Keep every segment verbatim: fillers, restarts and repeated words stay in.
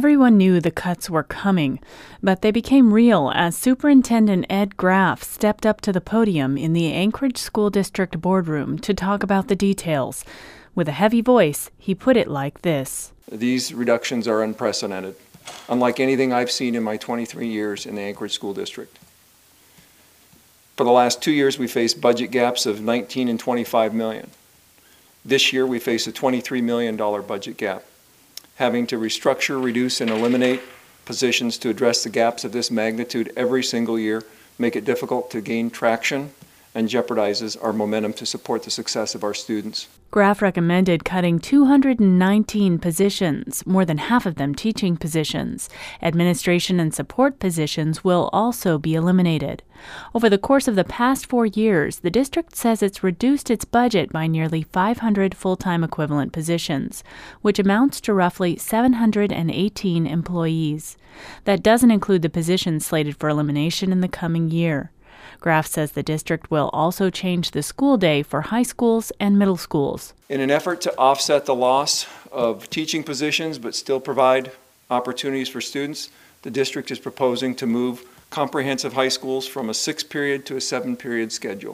Everyone knew the cuts were coming, but they became real as Superintendent Ed Graff stepped up to the podium in the Anchorage School District boardroom to talk about the details. With a heavy voice, he put it like this. These reductions are unprecedented, unlike anything I've seen in my twenty-three years in the Anchorage School District. For the last two years, we faced budget gaps of nineteen and twenty-five million. This year, we face a twenty-three million dollars budget gap. Having to restructure, reduce, and eliminate positions to address the gaps of this magnitude every single year make it difficult to gain traction and jeopardizes our momentum to support the success of our students. Graff recommended cutting two hundred nineteen positions, more than half of them teaching positions. Administration and support positions will also be eliminated. Over the course of the past four years, the district says it's reduced its budget by nearly five hundred full-time equivalent positions, which amounts to roughly seven hundred eighteen employees. That doesn't include the positions slated for elimination in the coming year. Graff says the district will also change the school day for high schools and middle schools. In an effort to offset the loss of teaching positions but still provide opportunities for students, the district is proposing to move comprehensive high schools from a six-period to a seven-period schedule.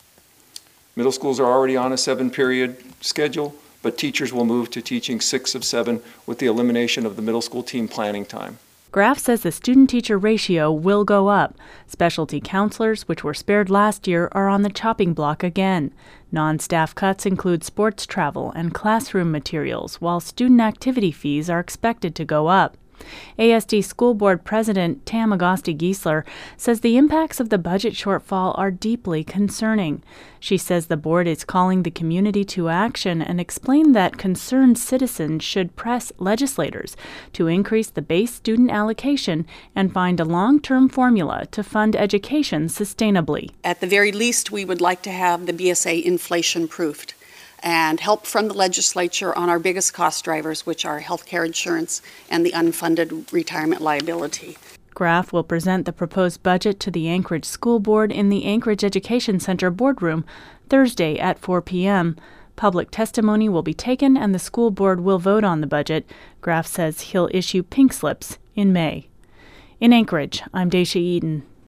Middle schools are already on a seven-period schedule, but teachers will move to teaching six of seven with the elimination of the middle school team planning time. Graff says the student-teacher ratio will go up. Specialty counselors, which were spared last year, are on the chopping block again. Non-staff cuts include sports travel and classroom materials, while student activity fees are expected to go up. A S D School Board President Tam Agosti-Giesler says the impacts of the budget shortfall are deeply concerning. She says the board is calling the community to action and explained that concerned citizens should press legislators to increase the base student allocation and find a long-term formula to fund education sustainably. At the very least, we would like to have the B S A inflation-proofed and help from the legislature on our biggest cost drivers, which are health care insurance and the unfunded retirement liability. Graff will present the proposed budget to the Anchorage School Board in the Anchorage Education Center boardroom Thursday at four p.m. Public testimony will be taken and the school board will vote on the budget. Graff says he'll issue pink slips in May. In Anchorage, I'm Daisha Eden.